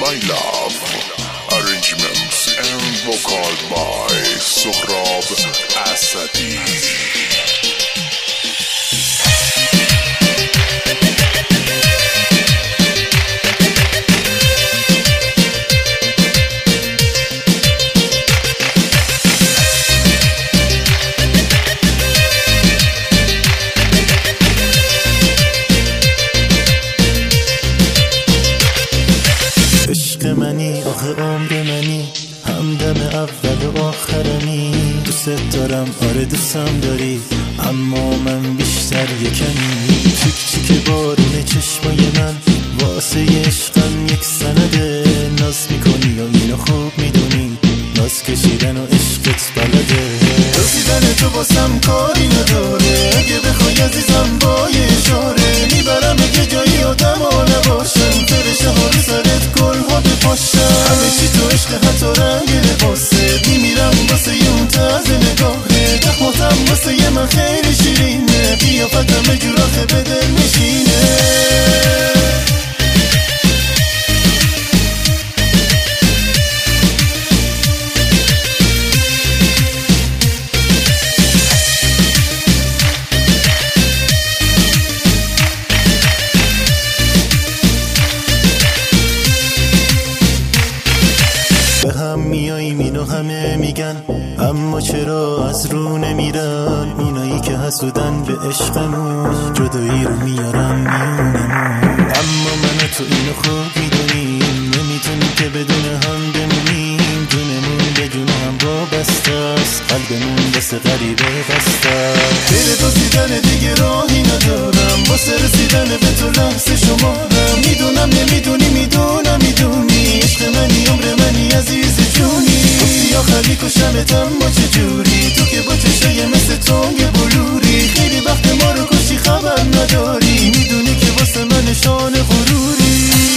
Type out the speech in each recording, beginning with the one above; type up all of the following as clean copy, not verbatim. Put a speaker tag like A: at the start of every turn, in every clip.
A: My Love. Arrangements and vocal by Sohrab Asadi.
B: منی آخه عمر منی، همدم اول و آخرمی. دوست دارم آره دوستم داری، اما من بیشتر یکمی. چیک چیک بارون چشمای من واسه عشقم یک سنده. ناز میکنی و اینو خوب میدونی، ناز کشیدن و عشقت بلده. رسیدن تو باسم کاری نداره، اگه بخوای عزیزم با یه اشاره میبرم اگه جایی آدم ها نباشن. فرشه ها رو سرت گل ها بپاشن، همه چی تو عشق حتی رنگ لباسه. میمیرم واسه یه اون طرز نگاهه، دخماتم واسه یه من خیلی شیرینه. قیافتم یه جور آخه به دل میشینه. به هم میاییم اینو همه میگن، اما چرا از رو نمیرن؟ اینایی که حسودن به عشقمون جدایی رو میارن میونمون. اما من و تو اینو خوب میدونیم، نمیتونیم که بدون هم بمونیم. جونمون به جون هم وابسته است، قلبمون واسه غریبه بسته است. غیر دزدیدن دیگه راهی ندارم، واسه رسیدن به تو لحظه شمارم. میدونم نمیدونی میدونم میدونی، عشق منی عمر منی عزیز جونی. گفتی آخری کشمتم ما چجوری، تو که با چشای مثل تنگ بلوری. خیلی وقت ما رو کشی خبر نداری، میدونی که واسه من نشان غروری.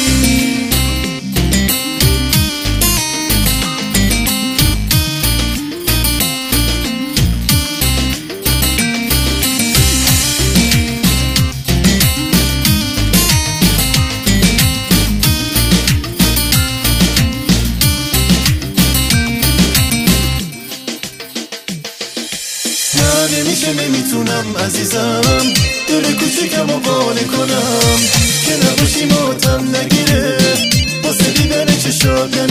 B: نمیشه نمیتونم عزیزم دل کوچیکم رو قانع کنم که نباشی ماتم نگیره واسه دیدن چشات.